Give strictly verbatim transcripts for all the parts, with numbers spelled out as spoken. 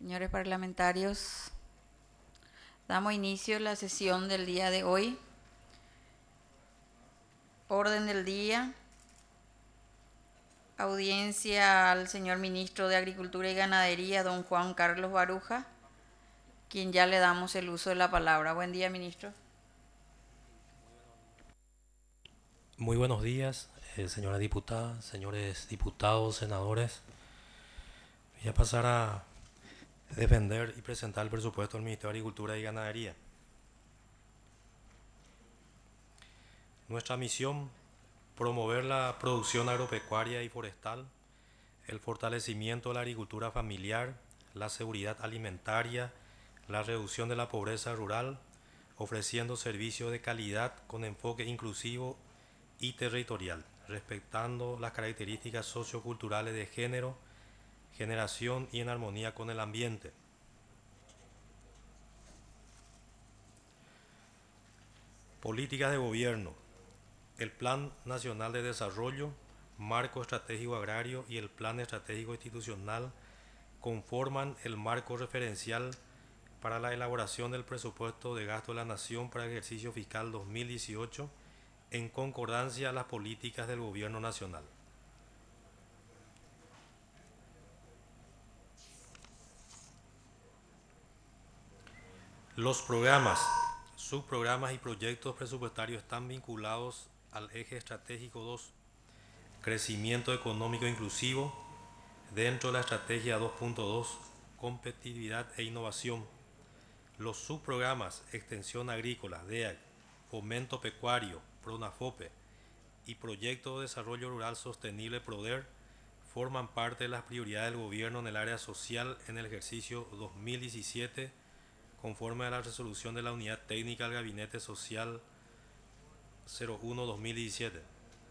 Señores parlamentarios, damos inicio a la sesión del día de hoy. Orden del día. Audiencia al señor ministro de Agricultura y Ganadería, don Juan Carlos Baruja, quien ya le damos el uso de la palabra. Buen día, ministro. Muy buenos días, eh, señora diputada, señores diputados, senadores. Voy a pasar a defender y presentar el presupuesto del Ministerio de Agricultura y Ganadería. Nuestra misión, promover la producción agropecuaria y forestal, el fortalecimiento de la agricultura familiar, la seguridad alimentaria, la reducción de la pobreza rural, ofreciendo servicios de calidad con enfoque inclusivo y territorial, respetando las características socioculturales de género, generación y en armonía con el ambiente. Políticas de gobierno. El Plan Nacional de Desarrollo, Marco Estratégico Agrario y el Plan Estratégico Institucional conforman el marco referencial para la elaboración del presupuesto de gasto de la Nación para el ejercicio fiscal dos mil dieciocho en concordancia a las políticas del Gobierno Nacional. Los programas, subprogramas y proyectos presupuestarios están vinculados al eje estratégico dos, crecimiento económico inclusivo, dentro de la estrategia dos punto dos, competitividad e innovación. Los subprogramas extensión agrícola, D E A C, fomento pecuario, PRONAFOPE y proyecto de desarrollo rural sostenible PRODER forman parte de las prioridades del gobierno en el área social en el ejercicio dos mil diecisiete conforme a la resolución de la Unidad Técnica del Gabinete Social cero uno barra dos mil diecisiete.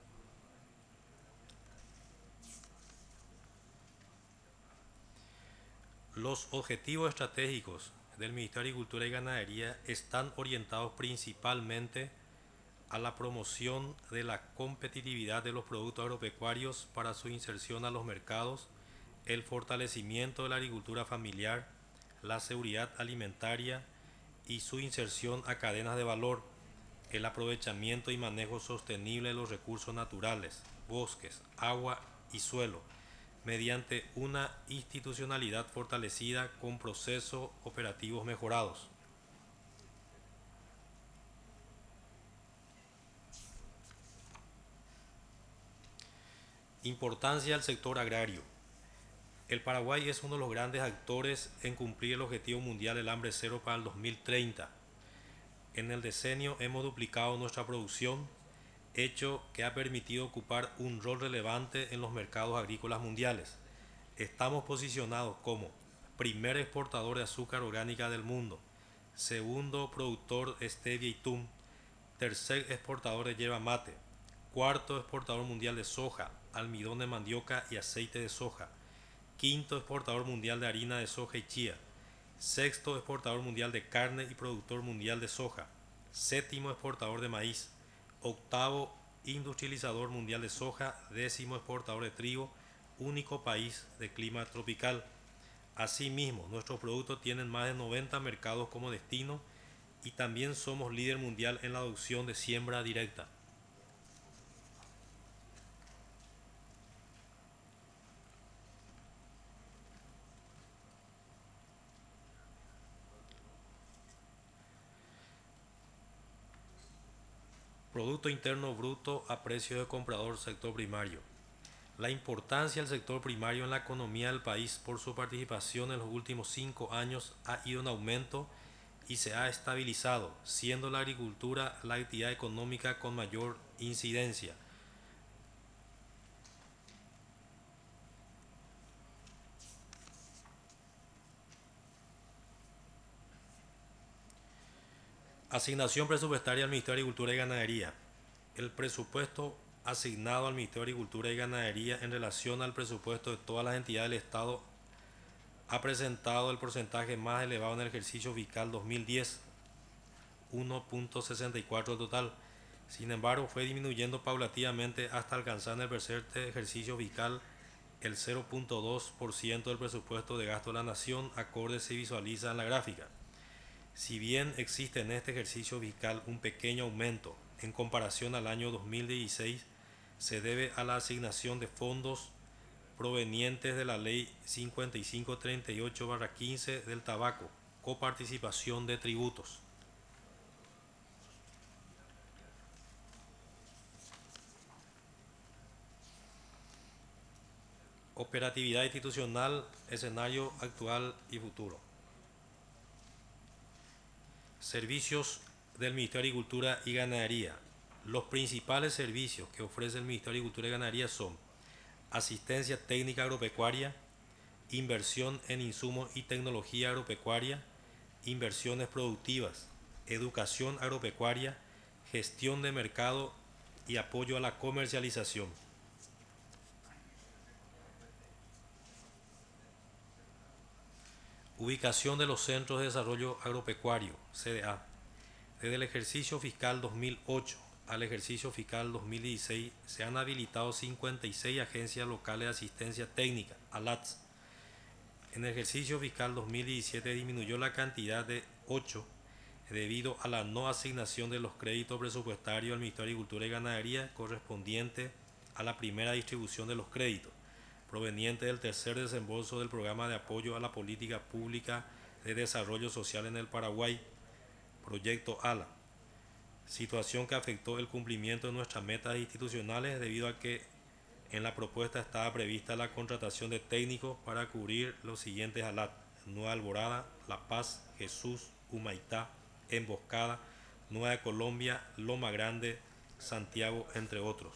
Los objetivos estratégicos del Ministerio de Agricultura y Ganadería están orientados principalmente a la promoción de la competitividad de los productos agropecuarios para su inserción a los mercados, el fortalecimiento de la agricultura familiar, la seguridad alimentaria y su inserción a cadenas de valor, el aprovechamiento y manejo sostenible de los recursos naturales, bosques, agua y suelo, mediante una institucionalidad fortalecida con procesos operativos mejorados. Importancia del sector agrario. El Paraguay es uno de los grandes actores en cumplir el objetivo mundial del hambre cero para el dos mil treinta. En el decenio hemos duplicado nuestra producción, hecho que ha permitido ocupar un rol relevante en los mercados agrícolas mundiales. Estamos posicionados como primer exportador de azúcar orgánica del mundo, segundo productor de stevia y tum, tercer exportador de yerba mate, cuarto exportador mundial de soja, almidón de mandioca y aceite de soja, quinto exportador mundial de harina de soja y chía, sexto exportador mundial de carne y productor mundial de soja, séptimo exportador de maíz, octavo industrializador mundial de soja, décimo exportador de trigo, único país de clima tropical. Asimismo, nuestros productos tienen más de noventa mercados como destino y también somos líder mundial en la adopción de siembra directa. Producto Interno Bruto a precio de comprador sector primario. La importancia del sector primario en la economía del país por su participación en los últimos cinco años ha ido en aumento y se ha estabilizado, siendo la agricultura la actividad económica con mayor incidencia. Asignación presupuestaria al Ministerio de Agricultura y Ganadería. El presupuesto asignado al Ministerio de Agricultura y Ganadería en relación al presupuesto de todas las entidades del Estado ha presentado el porcentaje más elevado en el ejercicio fiscal dos mil diez, uno punto sesenta y cuatro del total. Sin embargo, fue disminuyendo paulatinamente hasta alcanzar en el presente ejercicio fiscal el cero punto dos por ciento del presupuesto de gasto de la nación, acorde se visualiza en la gráfica. Si bien existe en este ejercicio fiscal un pequeño aumento en comparación al año dos mil dieciséis, se debe a la asignación de fondos provenientes de la Ley cincuenta y cinco treinta y ocho barra quince del tabaco, coparticipación de tributos. Operatividad institucional, escenario actual y futuro. Servicios del Ministerio de Agricultura y Ganadería. Los principales servicios que ofrece el Ministerio de Agricultura y Ganadería son asistencia técnica agropecuaria, inversión en insumos y tecnología agropecuaria, inversiones productivas, educación agropecuaria, gestión de mercado y apoyo a la comercialización. Ubicación de los Centros de Desarrollo Agropecuario, C D A. Desde el ejercicio fiscal dos mil ocho al ejercicio fiscal dos mil dieciséis se han habilitado cincuenta y seis agencias locales de asistencia técnica, A L A Ts. En el ejercicio fiscal dos mil diecisiete disminuyó la cantidad de ocho debido a la no asignación de los créditos presupuestarios al Ministerio de Agricultura y Ganadería correspondiente a la primera distribución de los créditos, proveniente del tercer desembolso del Programa de Apoyo a la Política Pública de Desarrollo Social en el Paraguay, Proyecto A L A. Situación que afectó el cumplimiento de nuestras metas institucionales debido a que en la propuesta estaba prevista la contratación de técnicos para cubrir los siguientes A L A T: Nueva Alborada, La Paz, Jesús, Humaitá, Emboscada, Nueva Colombia, Loma Grande, Santiago, entre otros.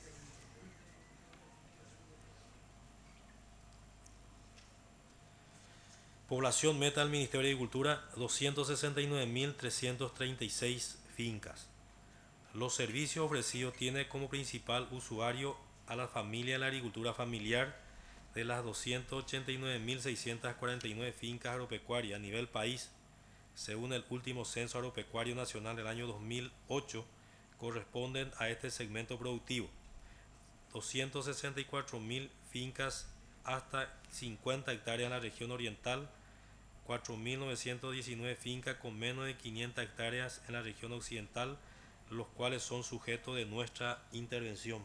Población meta del Ministerio de Agricultura, doscientas sesenta y nueve mil trescientas treinta y seis fincas. Los servicios ofrecidos tienen como principal usuario a la familia de la agricultura familiar de las doscientas ochenta y nueve mil seiscientas cuarenta y nueve fincas agropecuarias a nivel país. Según el último censo agropecuario nacional del año dos mil ocho, corresponden a este segmento productivo doscientas sesenta y cuatro mil fincas hasta cincuenta hectáreas en la región oriental, cuatro mil novecientas diecinueve fincas con menos de quinientas hectáreas en la región occidental, los cuales son sujetos de nuestra intervención.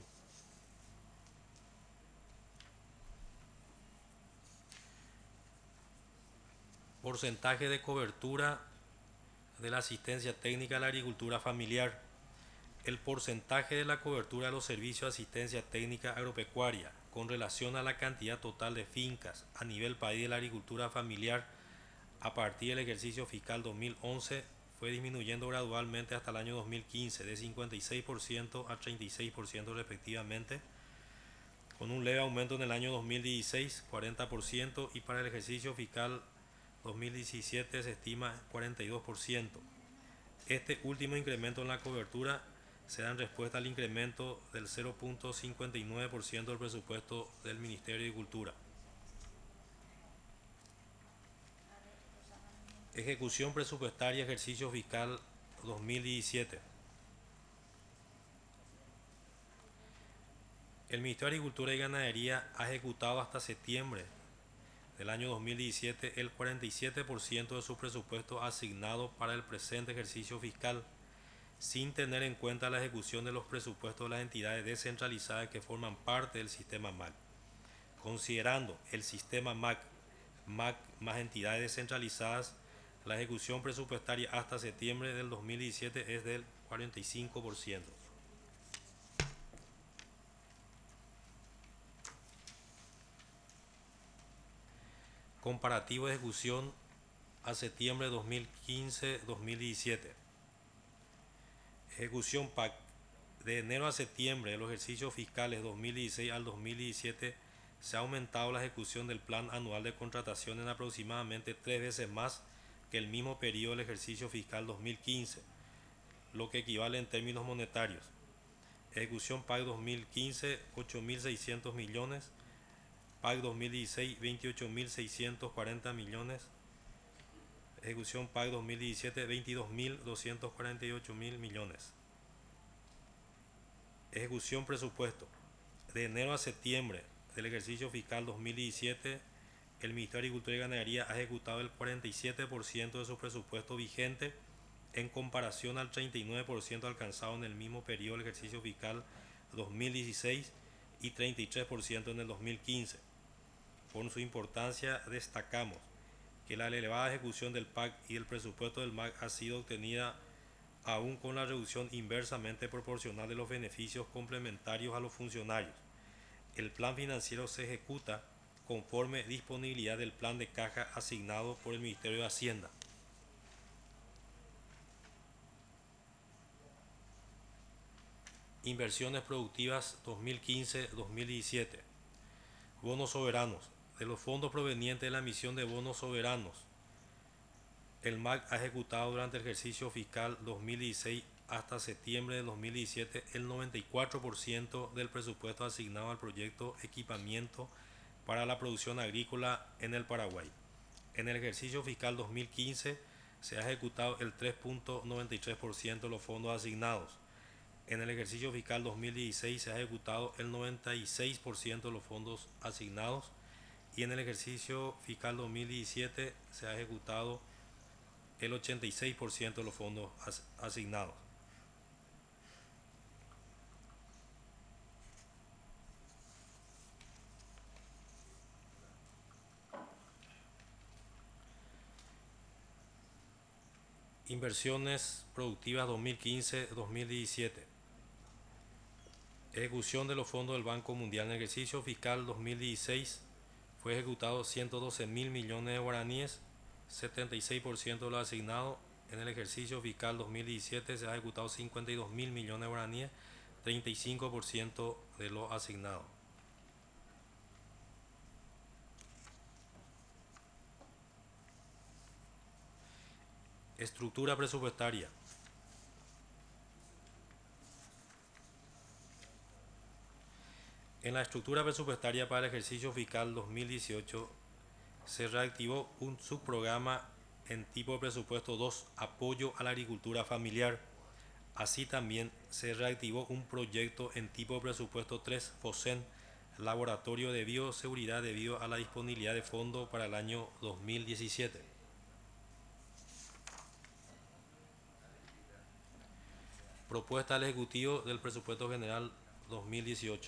Porcentaje de cobertura de la asistencia técnica a la agricultura familiar. El porcentaje de la cobertura de los servicios de asistencia técnica agropecuaria con relación a la cantidad total de fincas a nivel país de la agricultura familiar a partir del ejercicio fiscal dos mil once fue disminuyendo gradualmente hasta el año dos mil quince de cincuenta y seis por ciento a treinta y seis por ciento respectivamente, con un leve aumento en el año dos mil dieciséis, cuarenta por ciento, y para el ejercicio fiscal dos mil diecisiete se estima cuarenta y dos por ciento. Este último incremento en la cobertura se da en respuesta al incremento del cero punto cincuenta y nueve por ciento del presupuesto del Ministerio de Agricultura. Ejecución presupuestaria ejercicio fiscal dos mil diecisiete. El Ministerio de Agricultura y Ganadería ha ejecutado hasta septiembre del año dos mil diecisiete el cuarenta y siete por ciento de su presupuesto asignado para el presente ejercicio fiscal, sin tener en cuenta la ejecución de los presupuestos de las entidades descentralizadas que forman parte del sistema M A C. Considerando el sistema M A C, M A C más entidades descentralizadas, la ejecución presupuestaria hasta septiembre del dos mil diecisiete es del cuarenta y cinco por ciento. Comparativo de ejecución a septiembre dos mil quince dos mil diecisiete. Ejecución P A C. De enero a septiembre de los ejercicios fiscales dos mil dieciséis al dos mil diecisiete se ha aumentado la ejecución del plan anual de contratación en aproximadamente tres veces más que el mismo periodo del ejercicio fiscal dos mil quince, lo que equivale en términos monetarios. Ejecución P A C dos mil quince, ocho mil seiscientos millones. P A C dos mil dieciséis, veintiocho mil seiscientos cuarenta millones. Ejecución P A C dos mil diecisiete, veintidós mil doscientos cuarenta y ocho mil millones. Ejecución presupuesto. De enero a septiembre del ejercicio fiscal dos mil diecisiete, el Ministerio de Agricultura y Ganadería ha ejecutado el cuarenta y siete por ciento de su presupuesto vigente en comparación al treinta y nueve por ciento alcanzado en el mismo periodo del ejercicio fiscal dos mil dieciséis y treinta y tres por ciento en el dos mil quince. Por su importancia, destacamos que la elevada ejecución del P A C y del presupuesto del M A C ha sido obtenida aún con la reducción inversamente proporcional de los beneficios complementarios a los funcionarios. El plan financiero se ejecuta conforme disponibilidad del plan de caja asignado por el Ministerio de Hacienda. Inversiones productivas dos mil quince a dos mil diecisiete. Bonos soberanos. De los fondos provenientes de la emisión de bonos soberanos, el M A C ha ejecutado durante el ejercicio fiscal dos mil dieciséis hasta septiembre de dos mil diecisiete el noventa y cuatro por ciento del presupuesto asignado al proyecto Equipamiento para la Producción Agrícola en el Paraguay. En el ejercicio fiscal dos mil quince se ha ejecutado el tres punto noventa y tres por ciento de los fondos asignados. En el ejercicio fiscal dos mil dieciséis se ha ejecutado el noventa y seis por ciento de los fondos asignados y en el ejercicio fiscal dos mil diecisiete se ha ejecutado el ochenta y seis por ciento de los fondos as asignados. Inversiones productivas dos mil quince a dos mil diecisiete. Ejecución de los fondos del Banco Mundial. En el ejercicio fiscal dos mil dieciséis fue ejecutado ciento doce mil millones de guaraníes, setenta y seis por ciento de lo asignado. En el ejercicio fiscal dos mil diecisiete se ha ejecutado cincuenta y dos mil millones de guaraníes, treinta y cinco por ciento de lo asignado. Estructura presupuestaria. En la estructura presupuestaria para el ejercicio fiscal dos mil dieciocho se reactivó un subprograma en tipo de presupuesto dos, apoyo a la agricultura familiar. Así también se reactivó un proyecto en tipo de presupuesto tres, FOSEN, Laboratorio de Bioseguridad, debido a la disponibilidad de fondos para el año dos mil diecisiete. Propuesta al Ejecutivo del Presupuesto General dos mil dieciocho.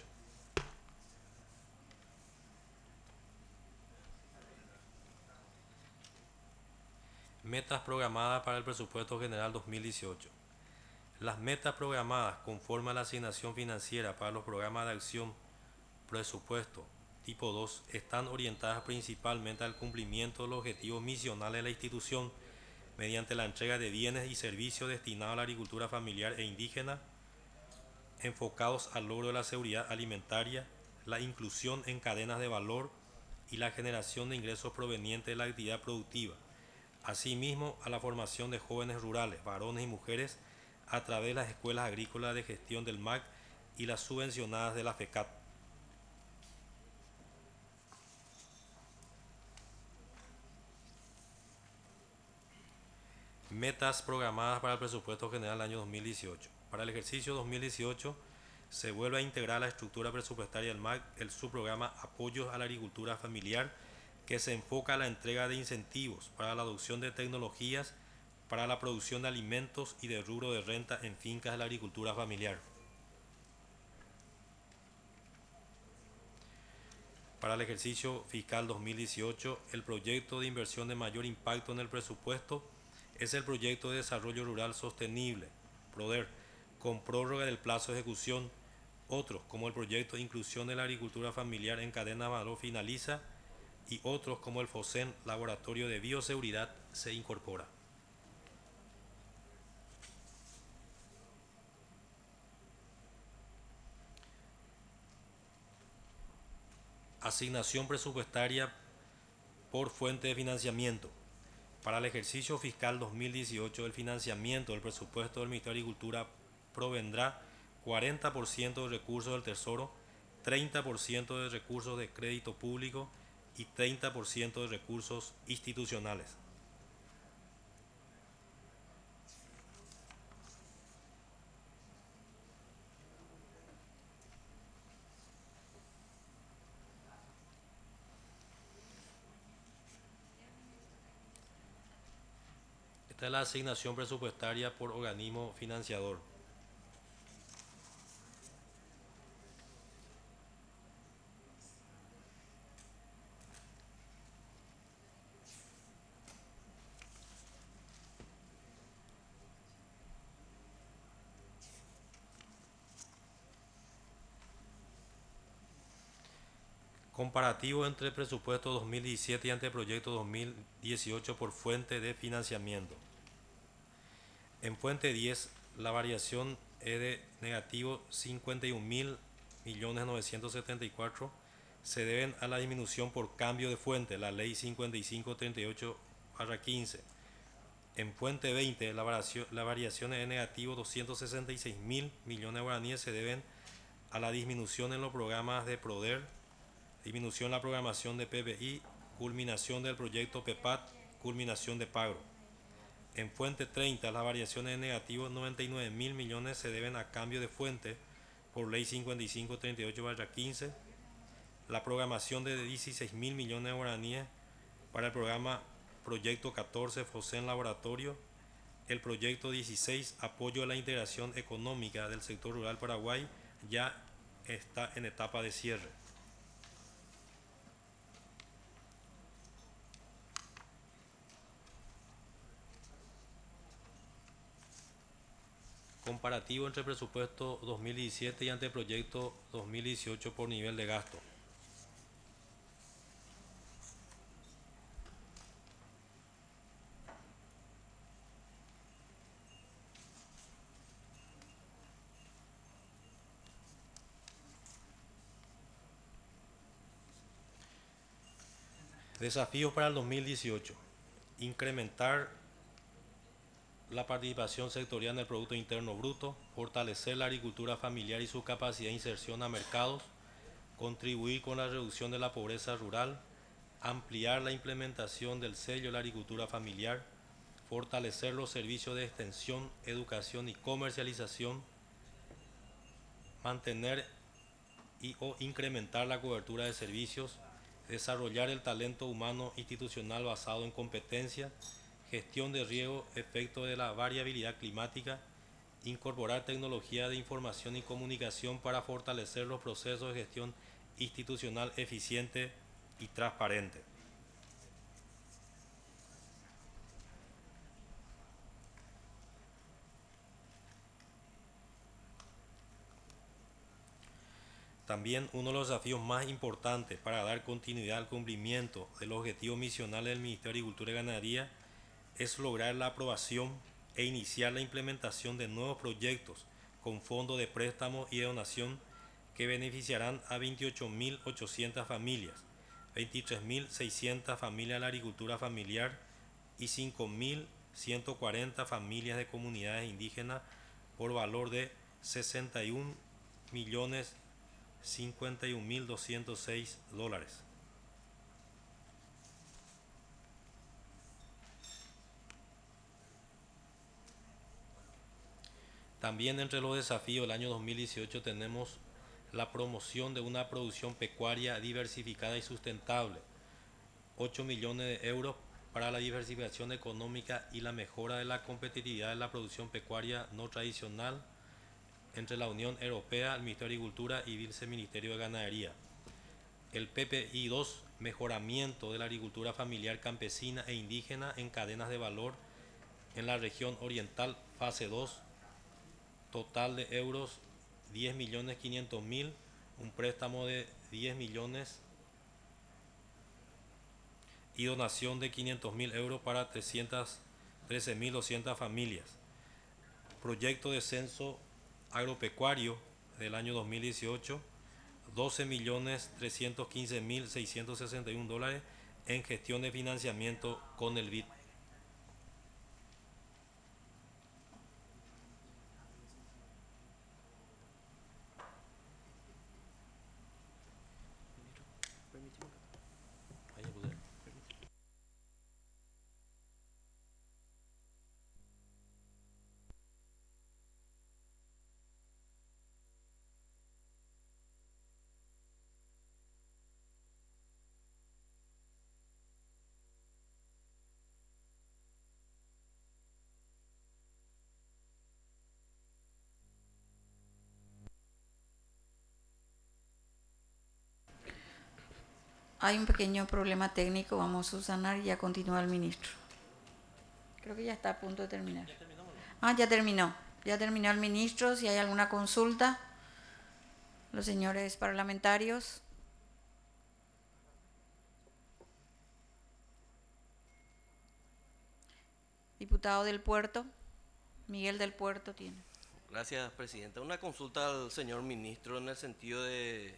Metas programadas para el Presupuesto General dos mil dieciocho. Las metas programadas conforme a la asignación financiera para los programas de acción presupuesto tipo dos están orientadas principalmente al cumplimiento de los objetivos misionales de la institución mediante la entrega de bienes y servicios destinados a la agricultura familiar e indígena, enfocados al logro de la seguridad alimentaria, la inclusión en cadenas de valor y la generación de ingresos provenientes de la actividad productiva. Asimismo, a la formación de jóvenes rurales, varones y mujeres, a través de las escuelas agrícolas de gestión del M A C y las subvencionadas de la FECAT. Metas programadas para el presupuesto general del año dos mil dieciocho. Para el ejercicio dos mil dieciocho se vuelve a integrar a la estructura presupuestaria del M A C el subprograma Apoyos a la Agricultura Familiar, que se enfoca a la entrega de incentivos para la adopción de tecnologías para la producción de alimentos y de rubro de renta en fincas de la agricultura familiar. Para el ejercicio fiscal dos mil dieciocho, el proyecto de inversión de mayor impacto en el presupuesto es el Proyecto de Desarrollo Rural Sostenible, PRODER, con prórroga del plazo de ejecución. Otros, como el Proyecto de Inclusión de la Agricultura Familiar en Cadena de Valor, finaliza, y otros, como el FOSEN, Laboratorio de Bioseguridad, se incorpora. Asignación presupuestaria por fuente de financiamiento. Para el ejercicio fiscal dos mil dieciocho, el financiamiento del presupuesto del Ministerio de Agricultura provendrá cuarenta por ciento de recursos del Tesoro, treinta por ciento de recursos de crédito público y treinta por ciento de recursos institucionales. Esta es la asignación presupuestaria por organismo financiador. Comparativo entre presupuesto dos mil diecisiete y anteproyecto dos mil dieciocho por fuente de financiamiento. En fuente diez, la variación es de negativo cincuenta y un mil millones novecientos setenta y cuatro. Se deben a la disminución por cambio de fuente, la ley cincuenta y cinco treinta y ocho barra quince. En fuente veinte, la variación, la variación es de negativo doscientos sesenta y seis mil millones de guaraníes. Se deben a la disminución en los programas de PRODER, disminución en la programación de P B I, culminación del proyecto P E P A T, culminación de pago. En fuente treinta, las variaciones de negativo noventa y nueve mil millones se deben a cambio de fuente por ley cincuenta y cinco treinta y ocho barra quince. La programación de dieciséis mil millones de guaraníes para el programa Proyecto catorce FOSEN Laboratorio. El proyecto dieciséis, apoyo a la integración económica del sector rural Paraguay, ya está en etapa de cierre. Comparativo entre presupuesto dos mil diecisiete y anteproyecto dos mil dieciocho por nivel de gasto. Desafíos para el dos mil dieciocho. Incrementar la participación sectorial en el Producto Interno Bruto, fortalecer la agricultura familiar y su capacidad de inserción a mercados, contribuir con la reducción de la pobreza rural, ampliar la implementación del sello de la agricultura familiar, fortalecer los servicios de extensión, educación y comercialización, mantener y o incrementar la cobertura de servicios, desarrollar el talento humano institucional basado en competencia, gestión de riesgo, efecto de la variabilidad climática, incorporar tecnología de información y comunicación para fortalecer los procesos de gestión institucional eficiente y transparente. También uno de los desafíos más importantes para dar continuidad al cumplimiento del objetivo misional del Ministerio de Agricultura y Ganadería es lograr la aprobación e iniciar la implementación de nuevos proyectos con fondos de préstamo y de donación que beneficiarán a veintiocho mil ochocientas familias, veintitrés mil seiscientas familias de la agricultura familiar y cinco mil ciento cuarenta familias de comunidades indígenas por valor de sesenta y un millones cincuenta y un mil doscientos seis dólares. También entre los desafíos del año dos mil dieciocho tenemos la promoción de una producción pecuaria diversificada y sustentable, ocho millones de euros para la diversificación económica y la mejora de la competitividad de la producción pecuaria no tradicional entre la Unión Europea, el Ministerio de Agricultura y el Viceministerio de Ganadería. El P P I dos, mejoramiento de la agricultura familiar campesina e indígena en cadenas de valor en la región oriental, fase dos, total de euros diez millones quinientos mil, un préstamo de diez millones y donación de quinientos mil euros para trescientas trece mil doscientas familias. Proyecto de censo agropecuario del año dos mil dieciocho, doce millones trescientos quince mil seiscientos sesenta y un dólares en gestión de financiamiento con el B I D. Hay un pequeño problema técnico, vamos a subsanar y ya continúa el ministro. Creo que ya está a punto de terminar. Ah, ya terminó. Ya terminó el ministro. Si hay alguna consulta, los señores parlamentarios. Diputado del Puerto, Miguel del Puerto tiene. Gracias, Presidenta. Una consulta al señor ministro en el sentido de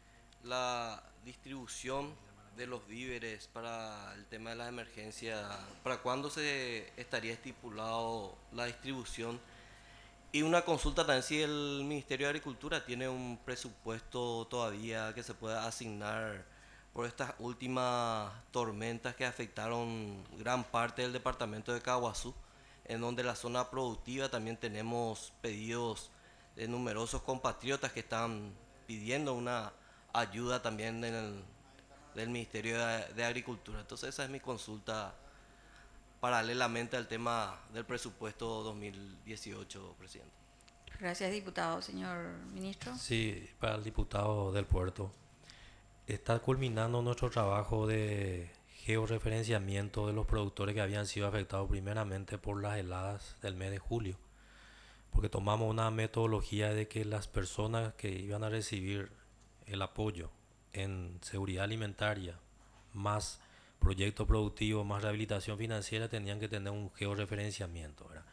la distribución de los víveres para el tema de las emergencias. ¿Para cuándo se estaría estipulado la distribución? Y una consulta también si el Ministerio de Agricultura tiene un presupuesto todavía que se pueda asignar por estas últimas tormentas que afectaron gran parte del departamento de Caguazú, en donde la zona productiva también tenemos pedidos de numerosos compatriotas que están pidiendo una ayuda también en el, del Ministerio de, de Agricultura. Entonces esa es mi consulta paralelamente al tema del presupuesto dos mil dieciocho, Presidente. Gracias, diputado. Señor ministro. Sí, para el diputado del Puerto. Está culminando nuestro trabajo de georreferenciamiento de los productores que habían sido afectados primeramente por las heladas del mes de julio, porque tomamos una metodología de que las personas que iban a recibir el apoyo en seguridad alimentaria, más proyecto productivo, más rehabilitación financiera, tenían que tener un georreferenciamiento, ¿verdad?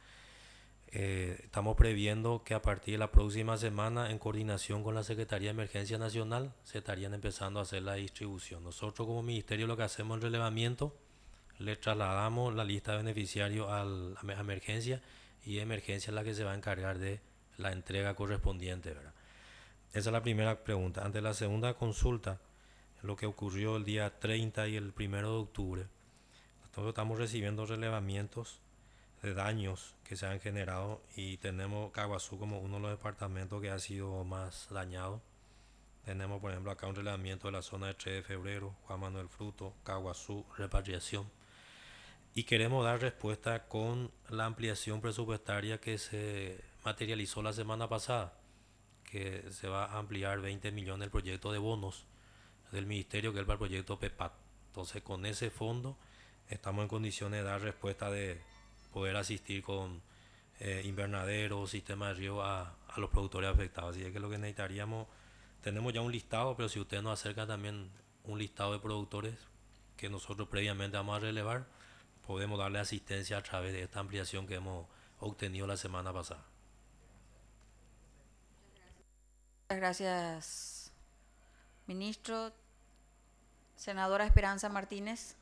Eh, estamos previendo que a partir de la próxima semana, en coordinación con la Secretaría de Emergencia Nacional, se estarían empezando a hacer la distribución. Nosotros como ministerio lo que hacemos en relevamiento, le trasladamos la lista de beneficiarios a la emergencia y emergencia es la que se va a encargar de la entrega correspondiente, ¿verdad? Esa es la primera pregunta. Ante la segunda consulta, lo que ocurrió el día treinta y el primero de octubre, nosotros estamos recibiendo relevamientos de daños que se han generado y tenemos Caguazú como uno de los departamentos que ha sido más dañado. Tenemos por ejemplo acá un relevamiento de la zona de tres de febrero, Juan Manuel Fruto, Caguazú, repatriación. Y queremos dar respuesta con la ampliación presupuestaria que se materializó la semana pasada, que se va a ampliar veinte millones el proyecto de bonos del ministerio, que es para el proyecto PEPAT. Entonces con ese fondo estamos en condiciones de dar respuesta de poder asistir con eh, invernaderos, sistema de riego a, a los productores afectados. Así es que lo que necesitaríamos, tenemos ya un listado, pero si usted nos acerca también un listado de productores que nosotros previamente vamos a relevar, podemos darle asistencia a través de esta ampliación que hemos obtenido la semana pasada. Muchas gracias, ministro. Senadora Esperanza Martínez.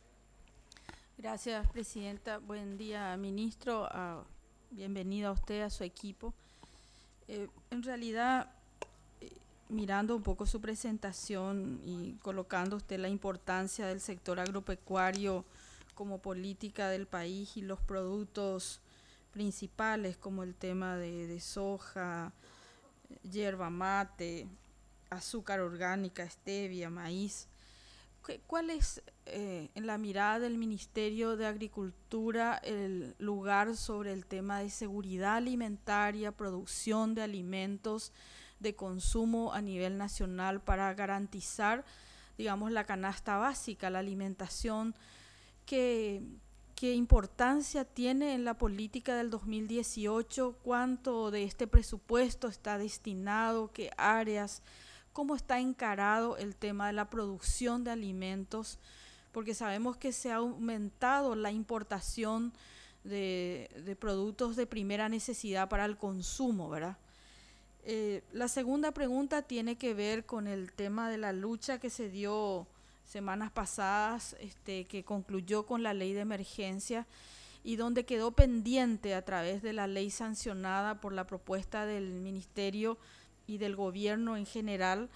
Gracias, Presidenta. Buen día, ministro. Uh, bienvenido a usted, a su equipo. Eh, en realidad, eh, mirando un poco su presentación y colocando usted la importancia del sector agropecuario como política del país y los productos principales como el tema de, de soja, yerba mate, azúcar orgánica, stevia, maíz. ¿Cuál es, eh, en la mirada del Ministerio de Agricultura, el lugar sobre el tema de seguridad alimentaria, producción de alimentos de consumo a nivel nacional para garantizar, digamos, la canasta básica, la alimentación? ¿Qué, qué importancia tiene en la política del dos mil dieciocho? ¿Cuánto de este presupuesto está destinado? ¿Qué áreas? ¿Cómo está encarado el tema de la producción de alimentos? Porque sabemos que se ha aumentado la importación de, de productos de primera necesidad para el consumo, ¿verdad? Eh, la segunda pregunta tiene que ver con el tema de la lucha que se dio semanas pasadas, este, que concluyó con la ley de emergencia y donde quedó pendiente a través de la ley sancionada por la propuesta del Ministerio y del gobierno en general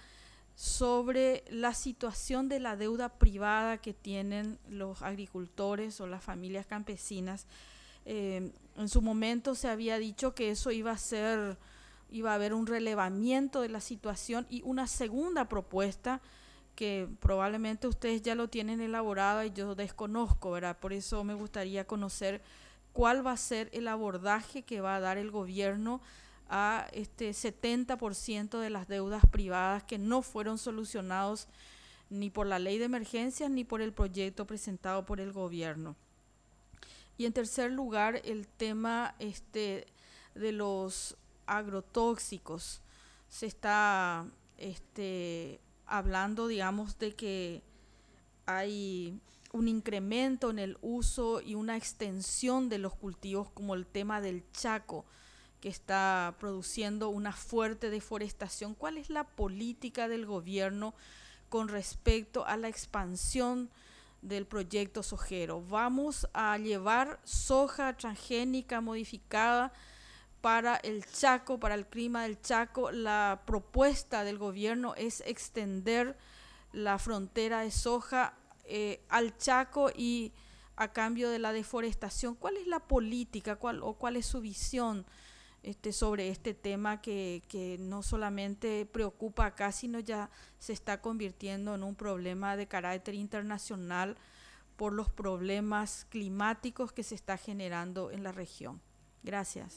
sobre la situación de la deuda privada que tienen los agricultores o las familias campesinas. Eh, en su momento se había dicho que eso iba a ser, iba a haber un relevamiento de la situación y una segunda propuesta que probablemente ustedes ya lo tienen elaborada y yo desconozco, ¿verdad? Por eso me gustaría conocer cuál va a ser el abordaje que va a dar el gobierno a este setenta por ciento de las deudas privadas que no fueron solucionados ni por la ley de emergencias ni por el proyecto presentado por el gobierno. Y en tercer lugar, el tema este, de los agrotóxicos. Se está este, hablando, digamos, de que hay un incremento en el uso y una extensión de los cultivos, como el tema del Chaco, que está produciendo una fuerte deforestación. ¿Cuál es la política del gobierno con respecto a la expansión del proyecto sojero? ¿Vamos a llevar soja transgénica modificada para el Chaco, para el clima del Chaco? La propuesta del gobierno es extender la frontera de soja eh, al Chaco y a cambio de la deforestación. ¿Cuál es la política cuál, o cuál es su visión este, sobre este tema que, que no solamente preocupa acá, sino ya se está convirtiendo en un problema de carácter internacional por los problemas climáticos que se está generando en la región? Gracias.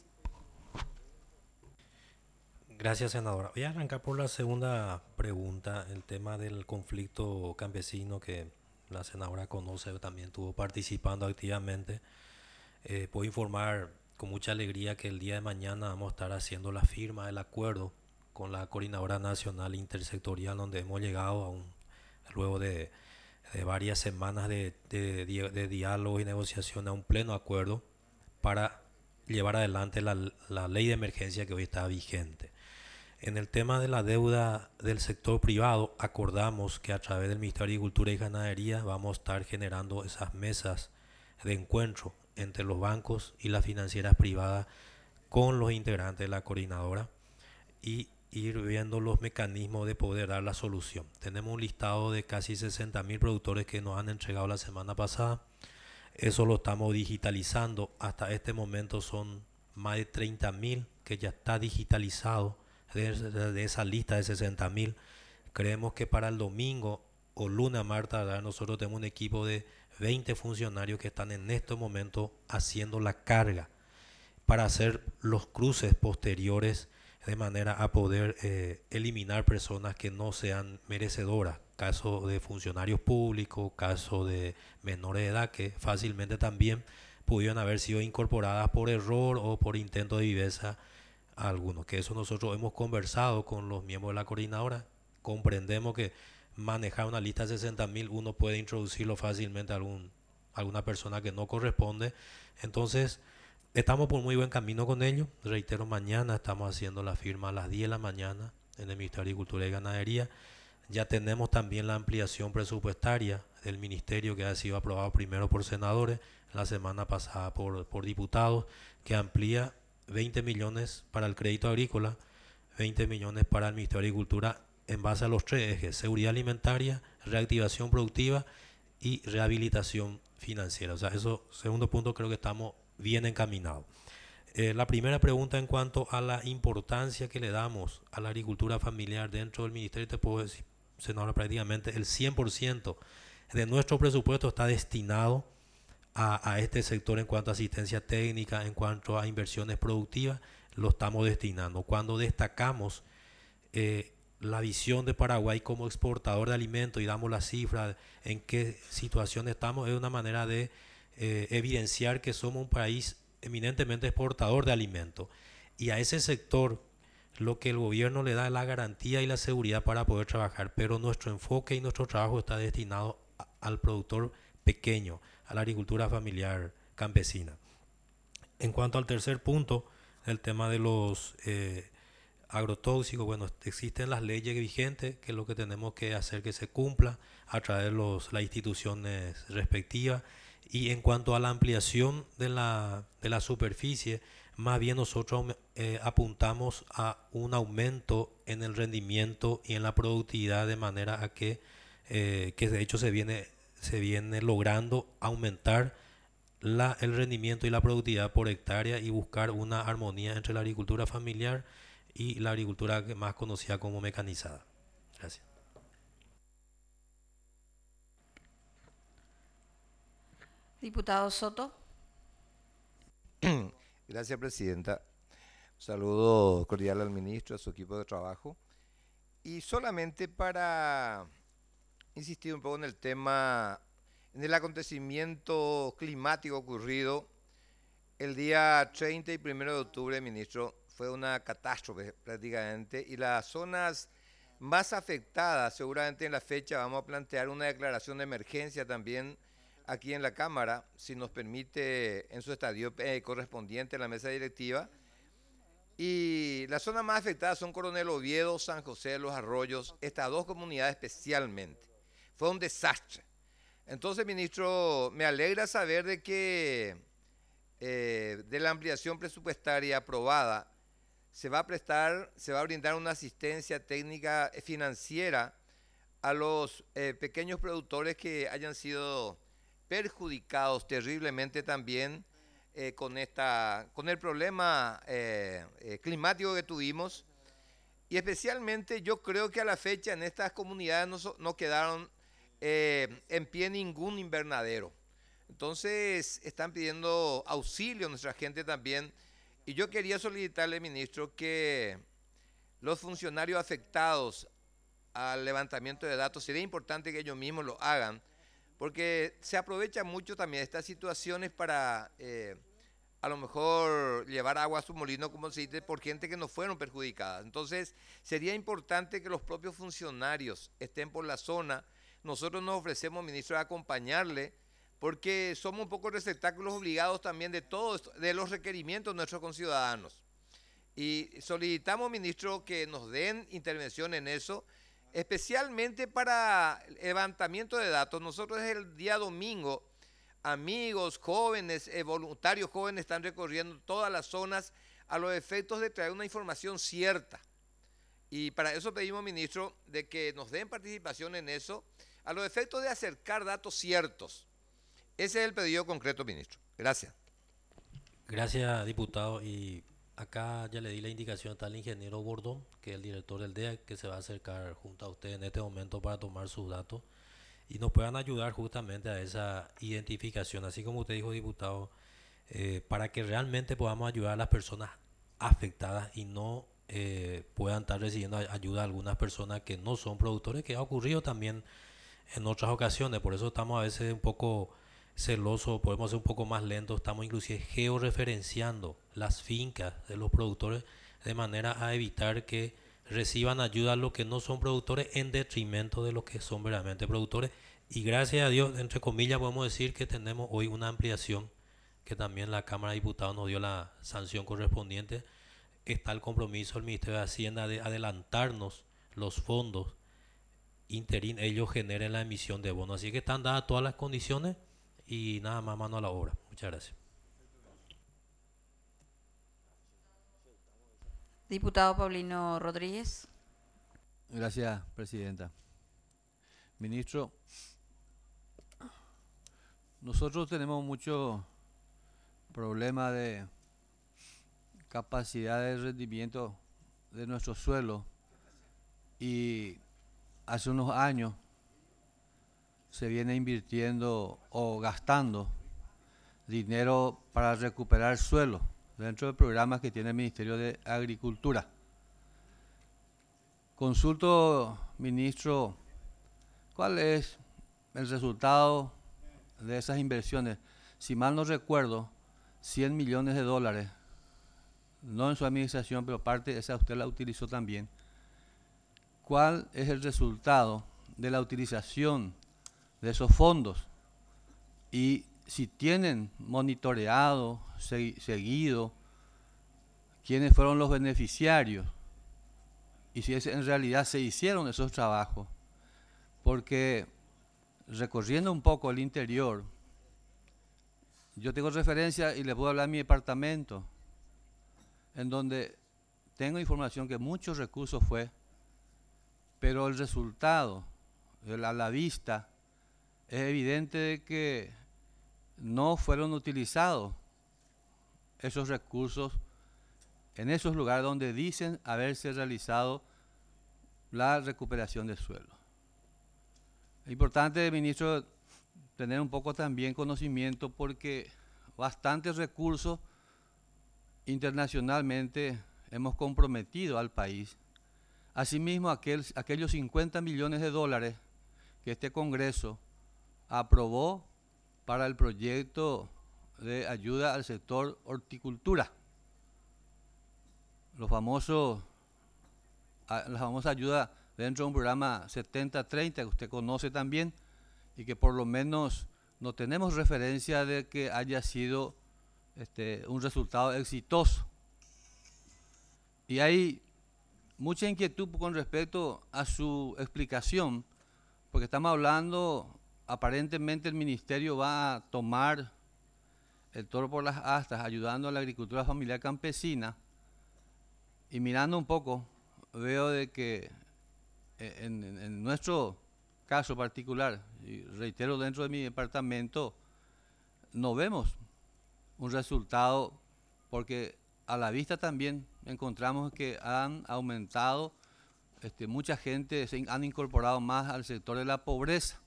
Gracias, senadora. Voy a arrancar por la segunda pregunta, el tema del conflicto campesino que la senadora conoce, también estuvo participando activamente. Eh, puedo informar con mucha alegría que el día de mañana vamos a estar haciendo la firma del acuerdo con la Coordinadora Nacional Intersectorial, donde hemos llegado a un, luego de, de varias semanas de, de, de, de diálogo y negociación, a un pleno acuerdo para llevar adelante la, la ley de emergencia que hoy está vigente. En el tema de la deuda del sector privado, acordamos que a través del Ministerio de Agricultura y Ganadería vamos a estar generando esas mesas de encuentro entre los bancos y las financieras privadas con los integrantes de la coordinadora y ir viendo los mecanismos de poder dar la solución. Tenemos un listado de casi sesenta mil productores que nos han entregado la semana pasada. Eso lo estamos digitalizando. Hasta este momento son más de treinta mil que ya está digitalizado de, de, de esa lista de sesenta mil. Creemos que para el domingo o lunes a martes nosotros tenemos un equipo de veinte funcionarios que están en este momento haciendo la carga para hacer los cruces posteriores de manera a poder eh, eliminar personas que no sean merecedoras. Caso de funcionarios públicos, caso de menores de edad que fácilmente también pudieron haber sido incorporadas por error o por intento de viveza a algunos. Que eso nosotros hemos conversado con los miembros de la coordinadora. Comprendemos que manejar una lista de sesenta mil uno puede introducirlo fácilmente a algún, alguna persona que no corresponde. Entonces estamos por muy buen camino con ello. Reitero, mañana estamos haciendo la firma a las diez de la mañana en el Ministerio de Agricultura y Ganadería. Ya tenemos también la ampliación presupuestaria del ministerio que ha sido aprobado primero por senadores, la semana pasada por, por diputados, que amplía veinte millones para el crédito agrícola, veinte millones para el Ministerio de Agricultura en base a los tres ejes: seguridad alimentaria, reactivación productiva y rehabilitación financiera. O sea, eso, segundo punto, creo que estamos bien encaminados. Eh, la primera pregunta en cuanto a la importancia que le damos a la agricultura familiar dentro del ministerio, te puedo decir, senadora, prácticamente el cien por ciento de nuestro presupuesto está destinado a, a este sector en cuanto a asistencia técnica, en cuanto a inversiones productivas, lo estamos destinando. Cuando destacamos eh, la visión de Paraguay como exportador de alimentos y damos la cifra en qué situación estamos, es una manera de eh, evidenciar que somos un país eminentemente exportador de alimentos, y a ese sector lo que el gobierno le da es la garantía y la seguridad para poder trabajar, pero nuestro enfoque y nuestro trabajo está destinado a, al productor pequeño, a la agricultura familiar campesina. En cuanto al tercer punto, el tema de los eh, agrotóxicos, bueno, existen las leyes vigentes, que es lo que tenemos que hacer que se cumpla a través de los, las instituciones respectivas. Y en cuanto a la ampliación de la, de la superficie, más bien nosotros eh, apuntamos a un aumento en el rendimiento y en la productividad, de manera a que, eh, que de hecho se viene, se viene logrando aumentar la, el rendimiento y la productividad por hectárea y buscar una armonía entre la agricultura familiar y la agricultura más conocida como mecanizada. Gracias. Diputado Soto. Gracias, presidenta. Un saludo cordial al ministro, a su equipo de trabajo. Y solamente para insistir un poco en el tema, en el acontecimiento climático ocurrido el día treinta y primero de octubre, ministro. Fue una catástrofe prácticamente, y las zonas más afectadas, seguramente en la fecha vamos a plantear una declaración de emergencia también aquí en la Cámara, si nos permite, en su estadio eh, correspondiente a la mesa directiva. Y las zonas más afectadas son Coronel Oviedo, San José de los Arroyos, estas dos comunidades especialmente. Fue un desastre. Entonces, ministro, me alegra saber de que eh, de la ampliación presupuestaria aprobada se va a prestar, se va a brindar una asistencia técnica financiera a los eh, pequeños productores que hayan sido perjudicados terriblemente también eh, con, esta, con el problema eh, eh, climático que tuvimos. Y especialmente yo creo que a la fecha en estas comunidades no, so, no quedaron eh, en pie ningún invernadero. Entonces están pidiendo auxilio a nuestra gente también. Y yo quería solicitarle, ministro, que los funcionarios afectados al levantamiento de datos, sería importante que ellos mismos lo hagan, porque se aprovecha mucho también estas situaciones para eh, a lo mejor llevar agua a su molino, como se dice, por gente que no fueron perjudicadas. Entonces sería importante que los propios funcionarios estén por la zona. Nosotros nos ofrecemos, ministro, a acompañarle, porque somos un poco receptáculos obligados también de todos, de los requerimientos de nuestros conciudadanos. Y solicitamos, ministro, que nos den intervención en eso, especialmente para el levantamiento de datos. Nosotros el día domingo, amigos, jóvenes, eh, voluntarios jóvenes están recorriendo todas las zonas a los efectos de traer una información cierta. Y para eso pedimos, ministro, de que nos den participación en eso, a los efectos de acercar datos ciertos. Ese es el pedido concreto, ministro. Gracias. Gracias, diputado. Y acá ya le di la indicación, está el ingeniero Bordón, que es el director del D E A, que se va a acercar junto a usted en este momento para tomar sus datos y nos puedan ayudar justamente a esa identificación, así como usted dijo, diputado, eh, para que realmente podamos ayudar a las personas afectadas y no eh, puedan estar recibiendo ayuda a algunas personas que no son productores, que ha ocurrido también en otras ocasiones. Por eso estamos a veces un poco celosos, podemos ser un poco más lentos, estamos inclusive georreferenciando las fincas de los productores de manera a evitar que reciban ayuda a los que no son productores en detrimento de los que son verdaderamente productores. Y gracias a Dios, entre comillas, podemos decir que tenemos hoy una ampliación que también la Cámara de Diputados nos dio la sanción correspondiente. Está el compromiso del Ministerio de Hacienda de adelantarnos los fondos interín, ellos generen la emisión de bonos. Así que están dadas todas las condiciones y nada más, mano a la obra. Muchas gracias. Diputado Paulino Rodríguez. Gracias, presidenta. Ministro, nosotros tenemos mucho problema de capacidad de rendimiento de nuestro suelo, y hace unos años se viene invirtiendo o gastando dinero para recuperar suelo dentro del programa que tiene el Ministerio de Agricultura. Consulto, ministro, ¿cuál es el resultado de esas inversiones? Si mal no recuerdo, cien millones de dólares, no en su administración, pero parte de esa usted la utilizó también. ¿Cuál es el resultado de la utilización de esos fondos? Y si tienen monitoreado, seguido, quiénes fueron los beneficiarios y si es, en realidad se hicieron esos trabajos. Porque recorriendo un poco el interior, yo tengo referencia y les puedo hablar de mi departamento, en donde tengo información que muchos recursos fue, pero el resultado, a la vista, es evidente de que no fueron utilizados esos recursos en esos lugares donde dicen haberse realizado la recuperación de suelo. Es importante, ministro, tener un poco también conocimiento, porque bastantes recursos internacionalmente hemos comprometido al país. Asimismo, aquel, aquellos cincuenta millones de dólares que este Congreso aprobó para el proyecto de ayuda al sector horticultura. Los famosos, la famosa ayuda dentro de un programa setenta treinta que usted conoce también y que por lo menos no tenemos referencia de que haya sido este, un resultado exitoso. Y hay mucha inquietud con respecto a su explicación, porque estamos hablando, aparentemente el ministerio va a tomar el toro por las astas, ayudando a la agricultura familiar campesina, y mirando un poco, veo de que en, en, en nuestro caso particular, y reitero dentro de mi departamento, no vemos un resultado, porque a la vista también encontramos que han aumentado, este, mucha gente se han incorporado más al sector de la pobreza,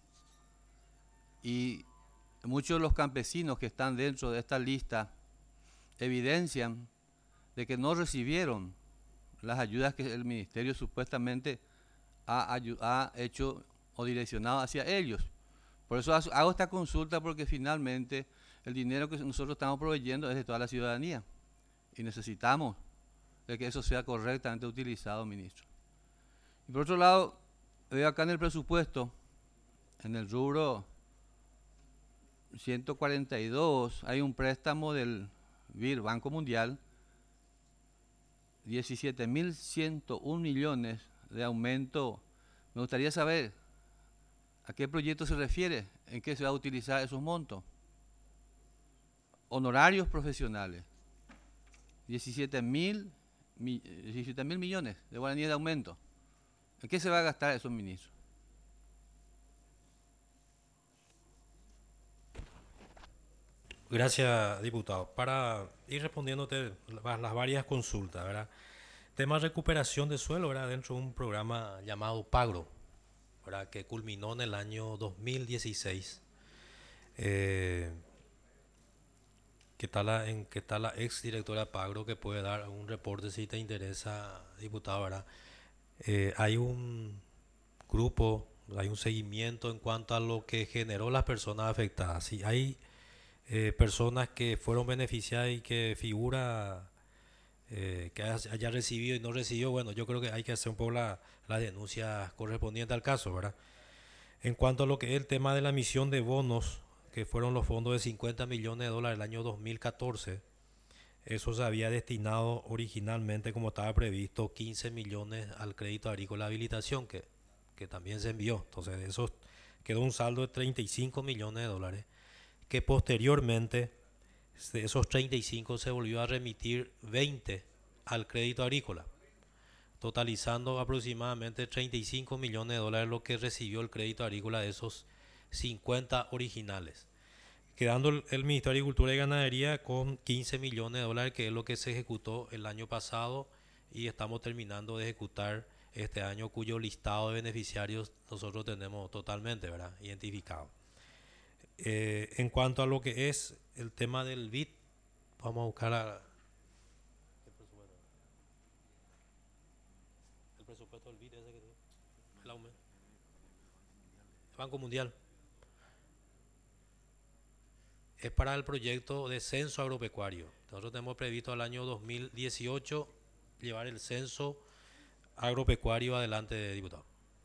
y muchos de los campesinos que están dentro de esta lista evidencian de que no recibieron las ayudas que el ministerio supuestamente ha, ha hecho o direccionado hacia ellos. Por eso hago esta consulta, porque finalmente el dinero que nosotros estamos proveyendo es de toda la ciudadanía y necesitamos de que eso sea correctamente utilizado, ministro. Y por otro lado, veo acá en el presupuesto, en el rubro ciento cuarenta y dos, hay un préstamo del B I R, Banco Mundial, diecisiete mil ciento uno millones de aumento. Me gustaría saber a qué proyecto se refiere, en qué se va a utilizar esos montos. Honorarios profesionales, diecisiete mil millones de guaraníes de aumento. ¿En qué se va a gastar esos ministros? Gracias, diputado. Para ir respondiéndote las varias consultas, ¿verdad? Tema de recuperación de suelo, ¿verdad? Dentro de un programa llamado PAGRO, ¿verdad? Que culminó en el año dos mil dieciséis. Eh, ¿qué tal la, en, ¿Qué tal la ex directora de PAGRO que puede dar un reporte si te interesa, diputado, ¿verdad? Eh, hay un grupo, hay un seguimiento en cuanto a lo que generó las personas afectadas. Si hay eh, personas que fueron beneficiadas y que figura eh, que haya recibido y no recibió, bueno, yo creo que hay que hacer un poco la, la denuncia correspondiente al caso, ¿verdad? En cuanto a lo que es el tema de la emisión de bonos, que fueron los fondos de cincuenta millones de dólares el año dos mil catorce, eso se había destinado originalmente, como estaba previsto, quince millones al crédito agrícola de habilitación, que, que también se envió. Entonces, de eso quedó un saldo de treinta y cinco millones de dólares, que posteriormente de esos treinta y cinco se volvió a remitir veinte al crédito agrícola, totalizando aproximadamente treinta y cinco millones de dólares lo que recibió el crédito agrícola de esos cincuenta originales, quedando el, el Ministerio de Agricultura y Ganadería con quince millones de dólares, que es lo que se ejecutó el año pasado y estamos terminando de ejecutar este año, cuyo listado de beneficiarios nosotros tenemos totalmente, ¿verdad?, identificado. Eh, en cuanto a lo que es el tema del B I D, vamos a buscar a, el presupuesto del B I D, ese que el aumento. Banco Mundial. Es para el proyecto de censo agropecuario. Nosotros tenemos previsto al año dos mil dieciocho llevar el censo agropecuario adelante, diputado.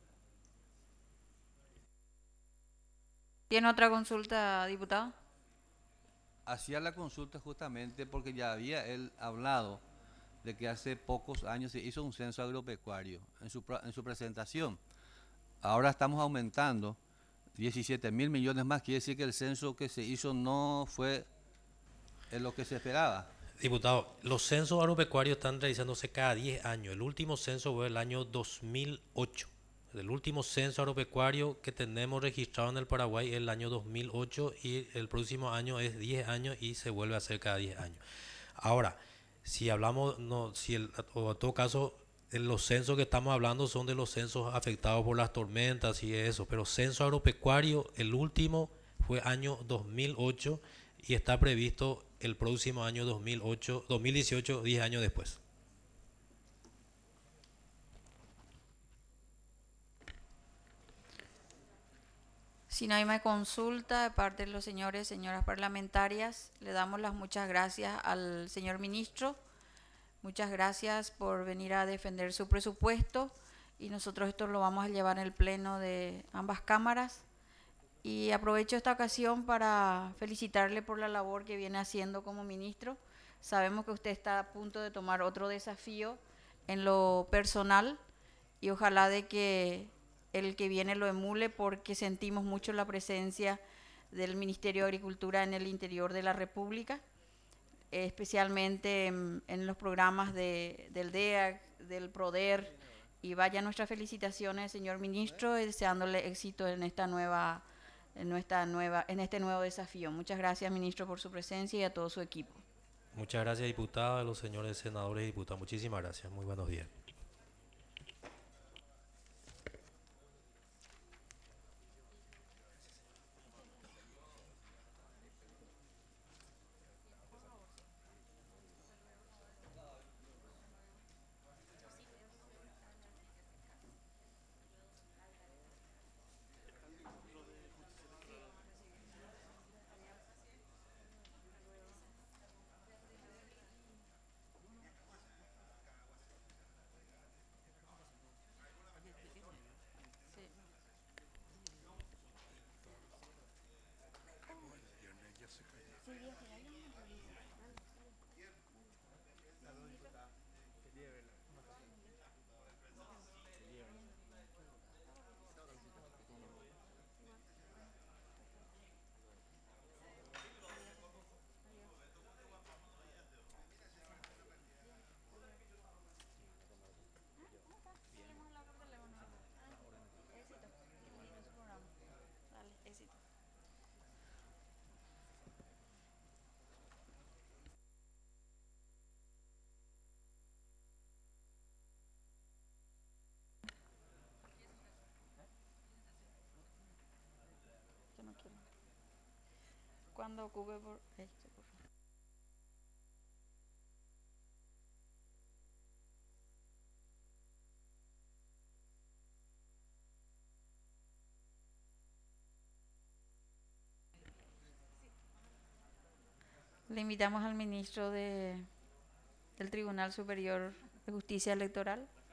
¿Tiene otra consulta, diputado? Hacía la consulta justamente porque ya había él hablado de que hace pocos años se hizo un censo agropecuario en su, en su presentación. Ahora estamos aumentando diecisiete mil millones más, quiere decir que el censo que se hizo no fue en lo que se esperaba. Diputado, los censos agropecuarios están realizándose cada diez años. El último censo fue el año dos mil ocho. El último censo agropecuario que tenemos registrado en el Paraguay es el año dos mil ocho y el próximo año es diez años y se vuelve a hacer cada diez años. Ahora, si hablamos, no, si el, o en todo caso, los censos que estamos hablando son de los censos afectados por las tormentas y eso, pero censo agropecuario, el último fue año dos mil ocho y está previsto el próximo año dos mil ocho, dos mil dieciocho, diez años después. Si no hay más consulta de parte de los señores y señoras parlamentarias, le damos las muchas gracias al señor ministro. Muchas gracias por venir a defender su presupuesto y nosotros esto lo vamos a llevar en el pleno de ambas cámaras. Y aprovecho esta ocasión para felicitarle por la labor que viene haciendo como ministro. Sabemos que usted está a punto de tomar otro desafío en lo personal y ojalá de que el que viene lo emule, porque sentimos mucho la presencia del Ministerio de Agricultura en el interior de la República, especialmente en, en los programas de, del D E A C, del PRODER, y vaya nuestras felicitaciones, señor ministro, y deseándole éxito en esta nueva, en nuestra nueva, en este nuevo desafío. Muchas gracias, ministro, por su presencia y a todo su equipo. Muchas gracias, diputada, a los señores senadores y diputados. Muchísimas gracias. Muy buenos días. Cuando ocupe por este, por favor. Le invitamos al ministro de, del Tribunal Superior de Justicia Electoral.